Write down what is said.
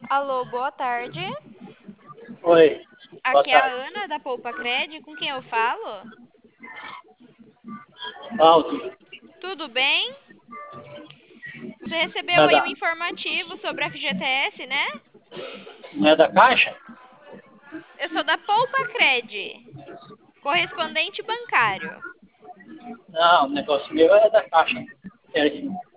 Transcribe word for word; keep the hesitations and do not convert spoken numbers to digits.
Alô, boa tarde. Oi, boa Aqui é a tarde. Ana da Poupa Cred. Com quem eu falo? Aldo, Tudo bem? Você recebeu não é aí um da, informativo sobre a F G T S, né? não é da Caixa? Eu sou da Poupa Cred, correspondente bancário. Não, o negócio meu é da Caixa. É,